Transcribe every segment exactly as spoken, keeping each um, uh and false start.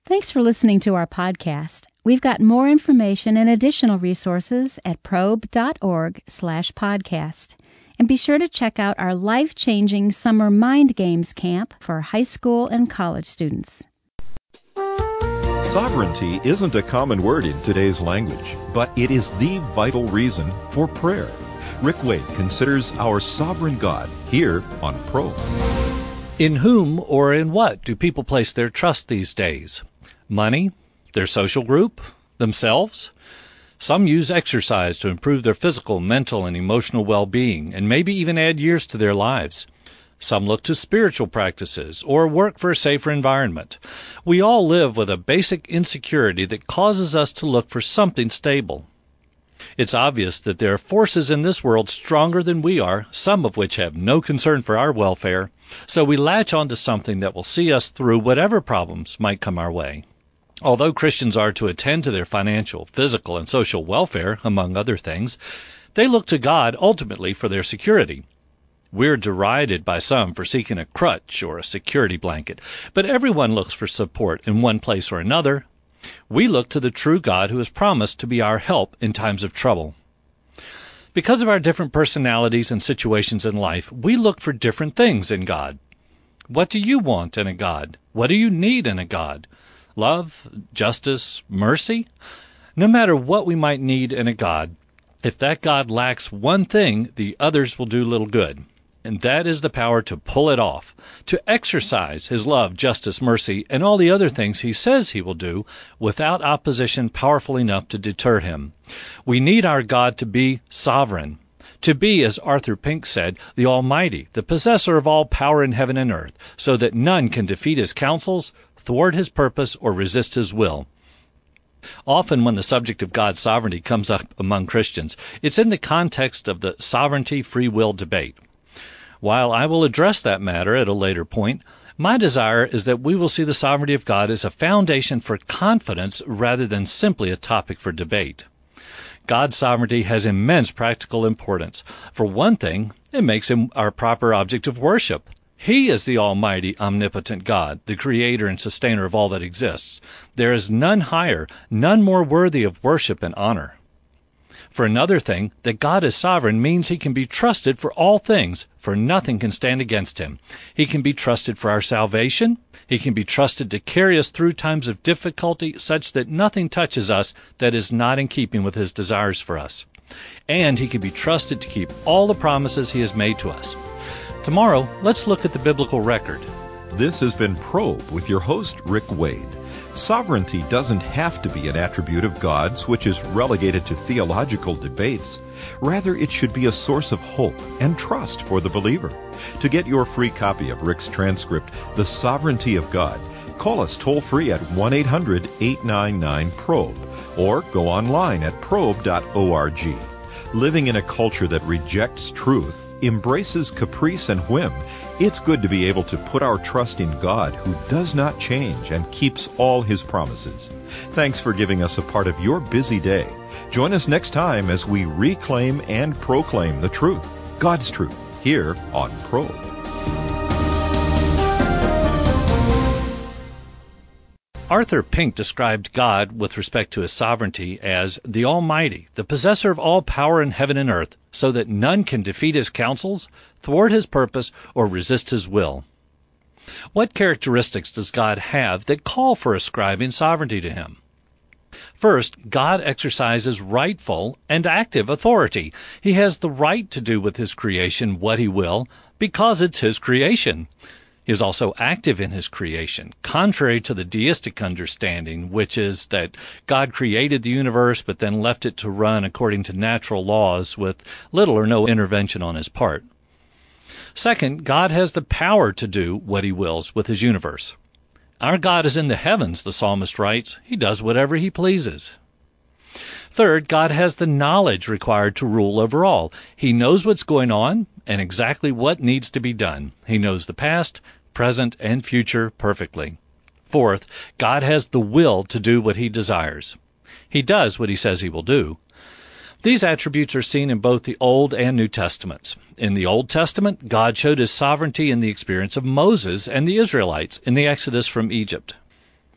Thanks for listening to our podcast. We've got more information and additional resources at probe.org slash podcast. And be sure to check out our life-changing summer mind games camp for high school and college students. Sovereignty isn't a common word in today's language, but it is the vital reason for prayer. Rick Wade considers our sovereign God here on Probe. In whom or in what do people place their trust these days? Money? Their social group? Themselves? Some use exercise to improve their physical, mental, and emotional well-being, and maybe even add years to their lives. Some look to spiritual practices or work for a safer environment. We all live with a basic insecurity that causes us to look for something stable. It's obvious that there are forces in this world stronger than we are, some of which have no concern for our welfare, so we latch onto something that will see us through whatever problems might come our way. Although Christians are to attend to their financial, physical, and social welfare, among other things, they look to God ultimately for their security. We're derided by some for seeking a crutch or a security blanket, but everyone looks for support in one place or another. We look to the true God who has promised to be our help in times of trouble. Because of our different personalities and situations in life, we look for different things in God. What do you want in a God? What do you need in a God? Love, justice, mercy? No matter what we might need in a God, if that God lacks one thing, the others will do little good. And that is the power to pull it off, to exercise His love, justice, mercy, and all the other things He says He will do without opposition powerful enough to deter Him. We need our God to be sovereign, to be, as Arthur Pink said, the Almighty, the possessor of all power in heaven and earth, so that none can defeat His counsels, thwart His purpose, or resist His will. Often when the subject of God's sovereignty comes up among Christians, it's in the context of the sovereignty-free will debate. While I will address that matter at a later point, my desire is that we will see the sovereignty of God as a foundation for confidence rather than simply a topic for debate. God's sovereignty has immense practical importance. For one thing, it makes Him our proper object of worship. He is the almighty, omnipotent God, the creator and sustainer of all that exists. There is none higher, none more worthy of worship and honor. For another thing, that God is sovereign means He can be trusted for all things, for nothing can stand against Him. He can be trusted for our salvation. He can be trusted to carry us through times of difficulty such that nothing touches us that is not in keeping with His desires for us. And He can be trusted to keep all the promises He has made to us. Tomorrow, let's look at the biblical record. This has been Probe with your host, Rick Wade. Sovereignty doesn't have to be an attribute of God's which is relegated to theological debates. Rather, it should be a source of hope and trust for the believer. To get your free copy of Rick's transcript, The Sovereignty of God, call us toll-free at one eight hundred, eight nine nine, probe or go online at probe dot org. Living in a culture that rejects truth, embraces caprice and whim, it's good to be able to put our trust in God who does not change and keeps all His promises. Thanks for giving us a part of your busy day. Join us next time as we reclaim and proclaim the truth, God's truth, here on Probe. Arthur Pink described God with respect to His sovereignty as the Almighty, the possessor of all power in heaven and earth, so that none can defeat His counsels, thwart His purpose, or resist His will. What characteristics does God have that call for ascribing sovereignty to Him? First, God exercises rightful and active authority. He has the right to do with His creation what He will, because it's His creation. He is also active in His creation, contrary to the deistic understanding, which is that God created the universe but then left it to run according to natural laws with little or no intervention on His part. Second, God has the power to do what He wills with His universe. Our God is in the heavens, the psalmist writes. He does whatever He pleases. Third, God has the knowledge required to rule over all. He knows what's going on and exactly what needs to be done. He knows the past, present, and future perfectly. Fourth, God has the will to do what He desires. He does what He says He will do. These attributes are seen in both the Old and New Testaments. In the Old Testament, God showed His sovereignty in the experience of Moses and the Israelites in the Exodus from Egypt.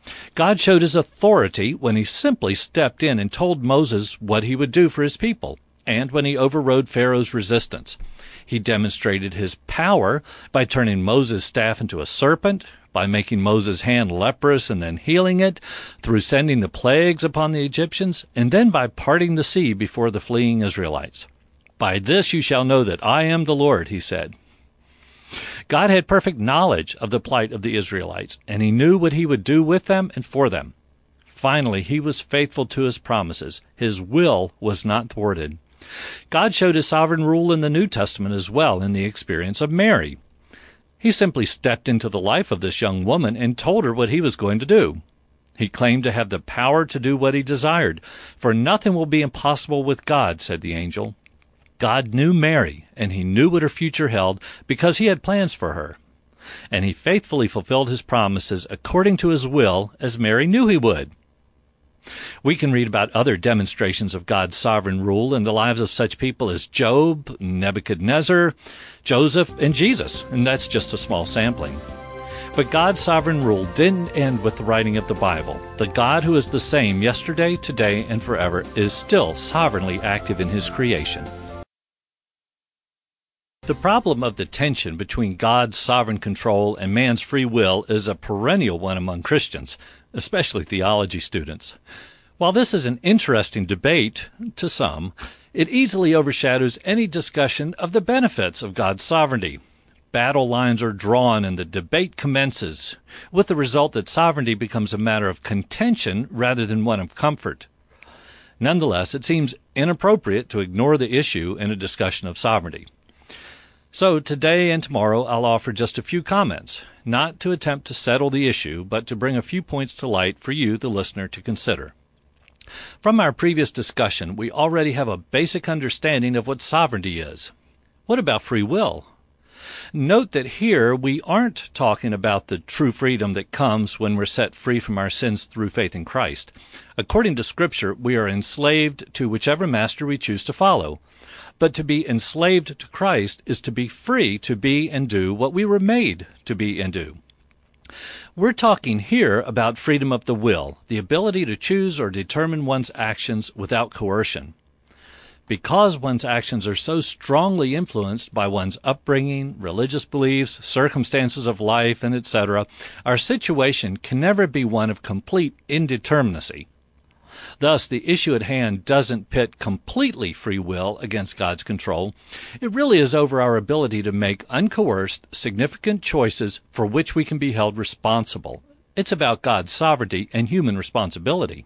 God showed his authority when he simply stepped in and told Moses what he would do for his people, and when he overrode Pharaoh's resistance. He demonstrated his power by turning Moses' staff into a serpent, by making Moses' hand leprous and then healing it, through sending the plagues upon the Egyptians, and then by parting the sea before the fleeing Israelites. "By this you shall know that I am the Lord," he said. God had perfect knowledge of the plight of the Israelites, and he knew what he would do with them and for them. Finally, he was faithful to his promises. His will was not thwarted. God showed his sovereign rule in the New Testament as well in the experience of Mary. He simply stepped into the life of this young woman and told her what he was going to do. He claimed to have the power to do what he desired, for nothing will be impossible with God, said the angel. God knew Mary, and he knew what her future held because he had plans for her. And he faithfully fulfilled his promises according to his will, as Mary knew he would. We can read about other demonstrations of God's sovereign rule in the lives of such people as Job, Nebuchadnezzar, Joseph, and Jesus, and that's just a small sampling. But God's sovereign rule didn't end with the writing of the Bible. The God who is the same yesterday, today, and forever is still sovereignly active in his creation. The problem of the tension between God's sovereign control and man's free will is a perennial one among Christians, especially theology students. While this is an interesting debate to some, it easily overshadows any discussion of the benefits of God's sovereignty. Battle lines are drawn and the debate commences, with the result that sovereignty becomes a matter of contention rather than one of comfort. Nonetheless, it seems inappropriate to ignore the issue in a discussion of sovereignty. So today and tomorrow I'll offer just a few comments, not to attempt to settle the issue, but to bring a few points to light for you, the listener, to consider. From our previous discussion, we already have a basic understanding of what sovereignty is. What about free will? Note that here we aren't talking about the true freedom that comes when we're set free from our sins through faith in Christ. According to Scripture, we are enslaved to whichever master we choose to follow. But to be enslaved to Christ is to be free to be and do what we were made to be and do. We're talking here about freedom of the will, the ability to choose or determine one's actions without coercion. Because one's actions are so strongly influenced by one's upbringing, religious beliefs, circumstances of life, and et cetera, our situation can never be one of complete indeterminacy. Thus, the issue at hand doesn't pit completely free will against God's control. It really is over our ability to make uncoerced, significant choices for which we can be held responsible. It's about God's sovereignty and human responsibility.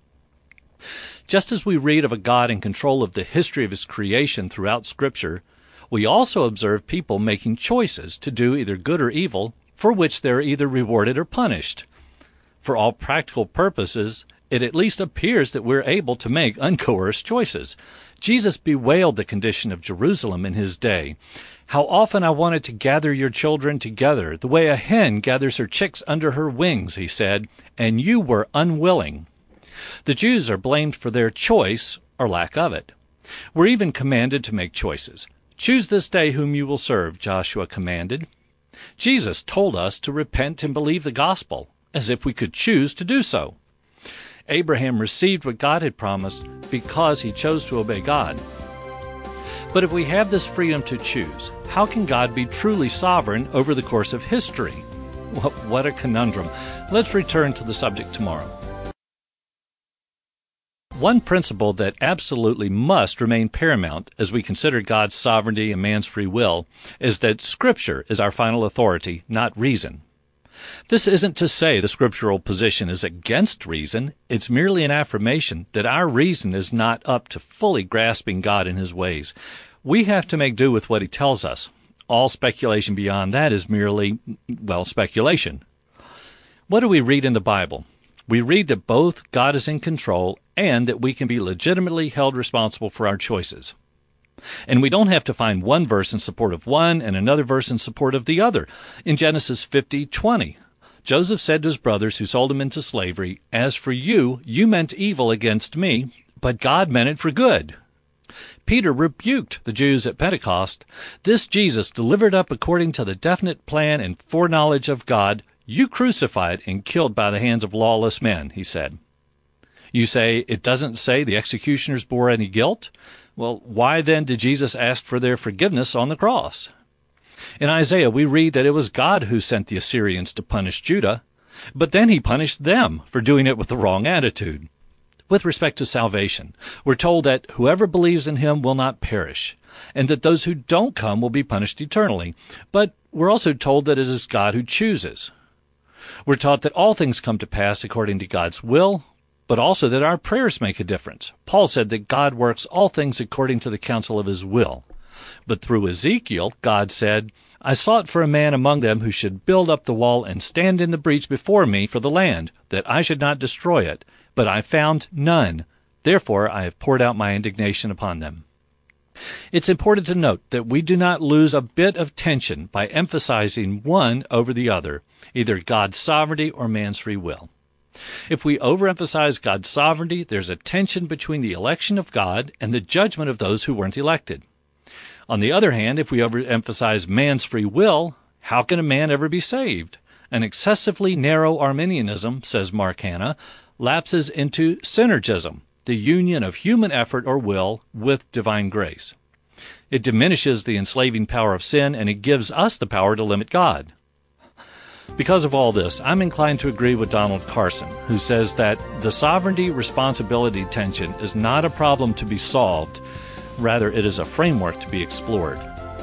Just as we read of a God in control of the history of his creation throughout Scripture, we also observe people making choices to do either good or evil, for which they are either rewarded or punished. For all practical purposes, it at least appears that we're able to make uncoerced choices. Jesus bewailed the condition of Jerusalem in his day. "How often I wanted to gather your children together, the way a hen gathers her chicks under her wings," he said, "and you were unwilling." The Jews are blamed for their choice or lack of it. We're even commanded to make choices. "Choose this day whom you will serve," Joshua commanded. Jesus told us to repent and believe the gospel, as if we could choose to do so. Abraham received what God had promised because he chose to obey God. But if we have this freedom to choose, how can God be truly sovereign over the course of history? What a conundrum. Let's return to the subject tomorrow. One principle that absolutely must remain paramount as we consider God's sovereignty and man's free will is that Scripture is our final authority, not reason. This isn't to say the scriptural position is against reason. It's merely an affirmation that our reason is not up to fully grasping God and his ways. We have to make do with what he tells us. All speculation beyond that is merely, well, speculation. What do we read in the Bible? We read that both God is in control and that we can be legitimately held responsible for our choices. And we don't have to find one verse in support of one and another verse in support of the other. In Genesis fifty twenty, Joseph said to his brothers who sold him into slavery, "As for you, you meant evil against me, but God meant it for good." Peter rebuked the Jews at Pentecost. "This Jesus, delivered up according to the definite plan and foreknowledge of God, "You crucified and killed by the hands of lawless men," he said. You say, it doesn't say the executioners bore any guilt? Well, why then did Jesus ask for their forgiveness on the cross? In Isaiah, we read that it was God who sent the Assyrians to punish Judah, but then he punished them for doing it with the wrong attitude. With respect to salvation, we're told that whoever believes in him will not perish, and that those who don't come will be punished eternally. But we're also told that it is God who chooses. We're taught that all things come to pass according to God's will, but also that our prayers make a difference. Paul said that God works all things according to the counsel of his will. But through Ezekiel, God said, "I sought for a man among them who should build up the wall and stand in the breach before me for the land, that I should not destroy it. But I found none. Therefore I have poured out my indignation upon them." It's important to note that we do not lose a bit of tension by emphasizing one over the other, either God's sovereignty or man's free will. If we overemphasize God's sovereignty, there's a tension between the election of God and the judgment of those who weren't elected. On the other hand, if we overemphasize man's free will, how can a man ever be saved? An excessively narrow Arminianism, says Mark Hanna, lapses into synergism, the union of human effort or will with divine grace. It diminishes the enslaving power of sin, and it gives us the power to limit God. Because of all this, I'm inclined to agree with Donald Carson, who says that the sovereignty-responsibility tension is not a problem to be solved. Rather, it is a framework to be explored.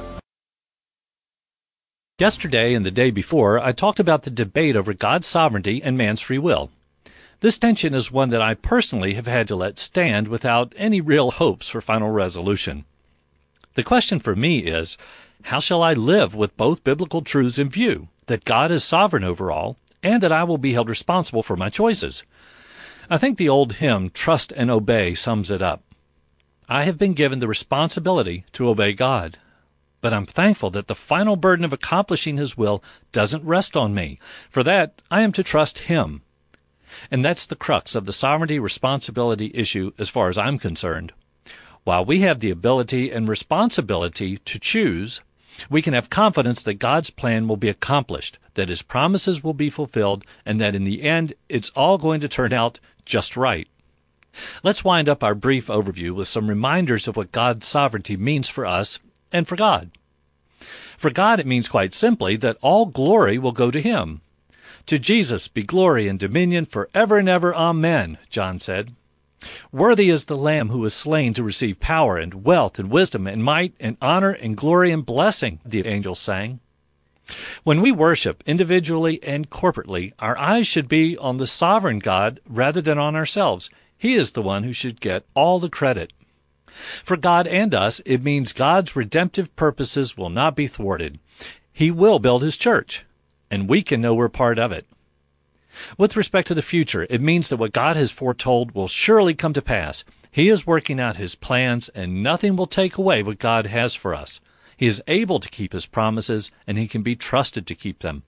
Yesterday and the day before, I talked about the debate over God's sovereignty and man's free will. This tension is one that I personally have had to let stand without any real hopes for final resolution. The question for me is, how shall I live with both biblical truths in view, that God is sovereign over all, and that I will be held responsible for my choices? I think the old hymn, "Trust and Obey," sums it up. I have been given the responsibility to obey God, but I'm thankful that the final burden of accomplishing his will doesn't rest on me. For that, I am to trust him. And that's the crux of the sovereignty-responsibility issue as far as I'm concerned. While we have the ability and responsibility to choose, we can have confidence that God's plan will be accomplished, that his promises will be fulfilled, and that in the end, it's all going to turn out just right. Let's wind up our brief overview with some reminders of what God's sovereignty means for us and for God. For God, it means quite simply that all glory will go to him. To Jesus be glory and dominion forever and ever. Amen, John said. Worthy is the Lamb who was slain to receive power and wealth and wisdom and might and honor and glory and blessing, the angels sang. When we worship individually and corporately, our eyes should be on the sovereign God rather than on ourselves. He is the one who should get all the credit. For God and us, it means God's redemptive purposes will not be thwarted. He will build his church, and we can know we're part of it. With respect to the future, it means that what God has foretold will surely come to pass. He is working out his plans, and nothing will take away what God has for us. He is able to keep his promises, and he can be trusted to keep them.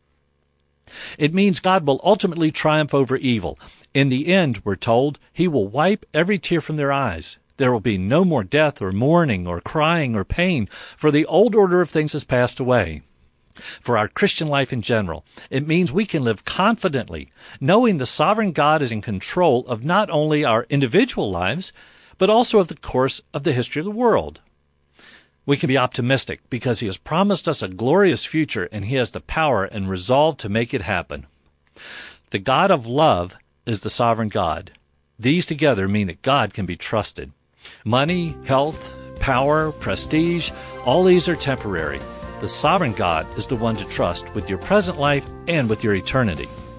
It means God will ultimately triumph over evil. In the end, we're told, he will wipe every tear from their eyes. There will be no more death or mourning or crying or pain, for the old order of things has passed away. For our Christian life in general, it means we can live confidently, knowing the sovereign God is in control of not only our individual lives, but also of the course of the history of the world. We can be optimistic because he has promised us a glorious future, and he has the power and resolve to make it happen. The God of love is the sovereign God. These together mean that God can be trusted. Money, health, power, prestige, all these are temporary. The sovereign God is the one to trust with your present life and with your eternity.